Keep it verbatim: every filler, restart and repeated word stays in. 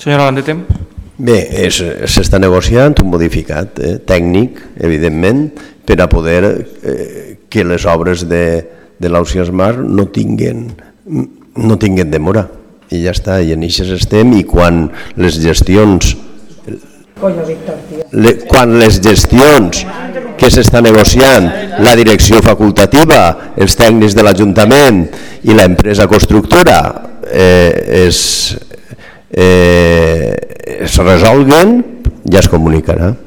Senyora Landetem. Bé, s'està negociant un modificat eh, tècnic, evidentment, per a poder eh, que les obres de, de l'Ausiàs Mar no tinguin, no tinguin demora. I ja està, i en això estem, i quan les gestions le, quan les gestions que s'està negociant, la direcció facultativa, els tècnics de l'Ajuntament i l'empresa constructora eh, es, eh, es resolguen, ja es comunicarà.